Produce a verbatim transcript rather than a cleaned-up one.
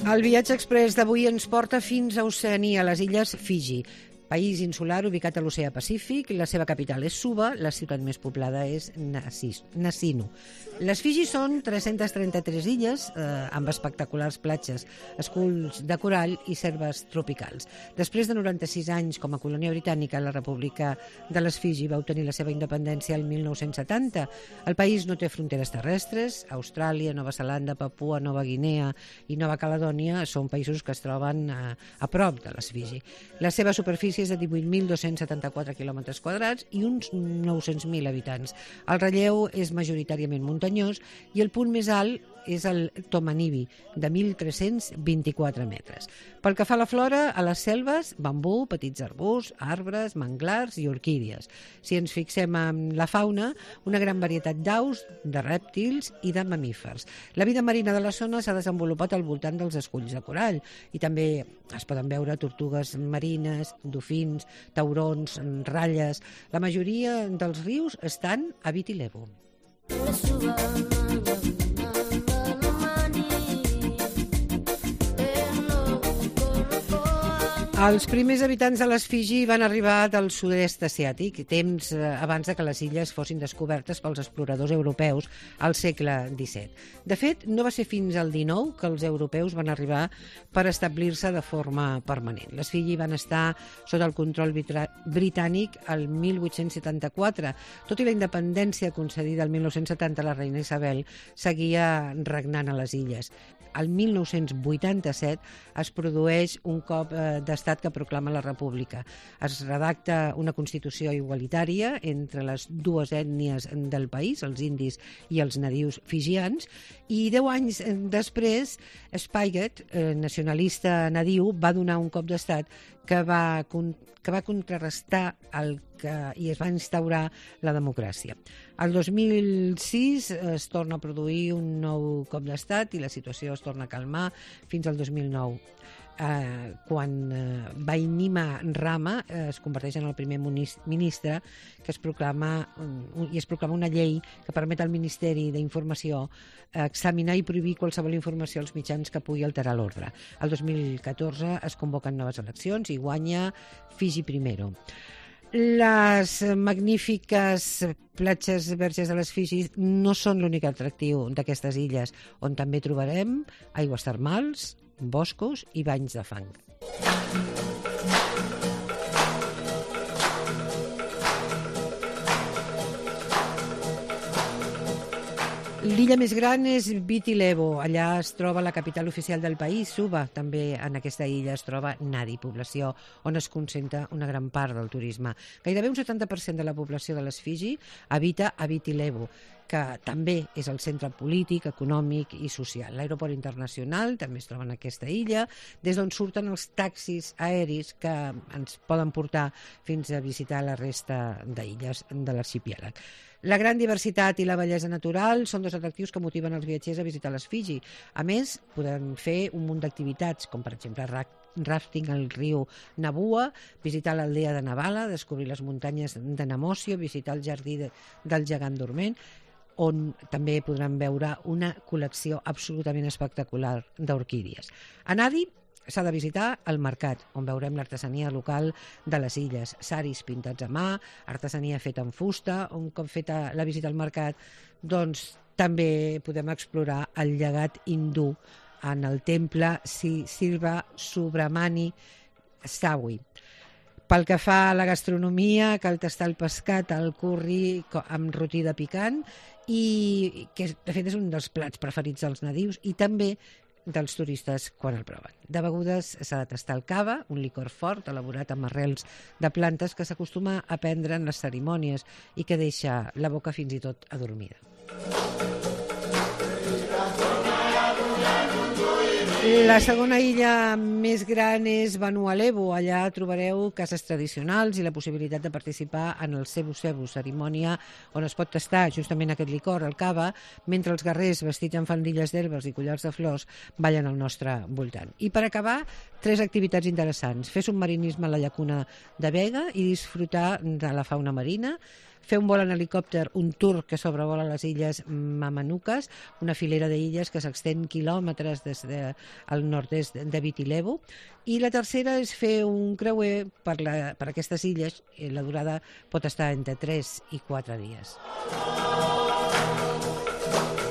El viatge express d'avui ens porta fins a Oceania, a les illes Fiji. País insular ubicat a l'oceà Pacífic, la seva capital és Suva, la ciutat més poblada és Nasinu. Les Fiji són tres-centes trenta-tres illes eh, amb espectaculars platges, esculls de corall i selves tropicals. Després de noranta-sis anys com a colònia britànica, la República de les Fiji va obtenir la seva independència el mil nou-cents setanta. El país no té fronteres terrestres. Austràlia, Nova Zelanda, Papua Nova Guinea i Nova Caledònia són països que es troben a, a prop de les Fiji. La seva superfície és de divuit mil dos-cents setanta-quatre quilòmetres quadrats i uns nou-cents mil habitants. El relleu és majoritàriament muntanyós i el punt més alt és el Tomanibi, de mil tres-cents vint-i-quatre metres. Pel que fa a la flora, a les selves, bambú, petits arbusts, arbres, manglars i orquídies. Si ens fixem en la fauna, una gran varietat d'aus, de rèptils i de mamífers. La vida marina de la zona s'ha desenvolupat al voltant dels esculls de corall i també es poden veure tortugues marines, dofins, taurons, ratlles. La majoria dels rius estan a Viti Levu. Els primers habitants de les Fiji van arribar del sud-est asiàtic, temps abans de que les illes fossin descobertes pels exploradors europeus al segle disset. De fet, no va ser fins al dinou que els europeus van arribar per establir-se de forma permanent. Les Fiji van estar sota el control britànic el mil vuit-cents setanta-quatre. Tot i la independència concedida el mil nou-cents setanta, la reina Isabel seguia regnant a les illes. El mil nou-cents vuitanta-set es produeix un cop d'estat que proclama la república. Es redacta una constitució igualitària entre les dues ètnies del país, els indis i els nadius fijians, i deu anys després Spiget, nacionalista nadiu, va donar un cop d'estat que va, que va contrarrestar el que, i es va instaurar la democràcia. El dos mil sis es torna a produir un nou cop d'estat i la situació es torna a calmar fins al dos mil nou. Eh, quan eh, Bainimarama Rama eh, es converteix en el primer ministre que es proclama um, i es proclama una llei que permet al Ministeri d'Informació eh, examinar i prohibir qualsevol informació als mitjans que pugui alterar l'ordre. El dos mil catorze es convoquen noves eleccions i guanya Fiji Primero. Les magnífiques platges verges de les Fiji no són l'únic atractiu d'aquestes illes, on també trobarem aigües termals, boscos i banys de fang. L'illa més gran és Viti Levu. Allà es troba la capital oficial del país, Suva. També en aquesta illa es troba Nadi, població on es concentra una gran part del turisme. Gairebé un setanta per cent de la població de les Fiji habita a Viti Levu, que també és el centre polític, econòmic i social. L'aeroport internacional també es troba en aquesta illa, des d'on surten els taxis aeris que ens poden portar fins a visitar la resta d'illes de l'arxipèlag. La gran diversitat i la bellesa natural són dos atractius que motiven els viatgers a visitar les Fiji. A més, podem fer un munt d'activitats, com per exemple rafting al riu Nabua, visitar l'aldea de Navala, descobrir les muntanyes de Namosio, visitar el jardí de, del gegant dorment, on també podran veure una col·lecció absolutament espectacular d'orquídies. A Nadi s'ha de visitar el mercat, on veurem l'artesania local de les illes, saris pintats a mà, artesania feta en fusta. Un cop feta la visita al mercat, doncs també podem explorar el llegat hindú en el temple Siva Subramani Sawi. Pel que fa a la gastronomia, cal tastar el pescat, el curri amb rotida picant, i que de fet és un dels plats preferits dels nadius i també dels turistes quan el proven. De begudes s'ha de tastar el cava, un licor fort elaborat amb arrels de plantes que s'acostuma a prendre en les cerimònies i que deixa la boca fins i tot adormida. La segona illa més gran és Vanuatu. Allà trobareu cases tradicionals i la possibilitat de participar en el Cebu Cebu, cerimònia on es pot tastar justament aquest licor, el cava, mentre els guerrers vestits amb faldilles d'herbes i collars de flors ballen al nostre voltant. I per acabar, tres activitats interessants. Fer submarinisme a la llacuna de Vega i disfrutar de la fauna marina, fer un vol en helicòpter, un tour que sobrevola les illes Mamanuques, una filera d'illes que s'extén quilòmetres des de, al nord-est de Viti Levu, i la tercera és fer un creuer per, la, per aquestes illes, i la durada pot estar entre tres i quatre dies.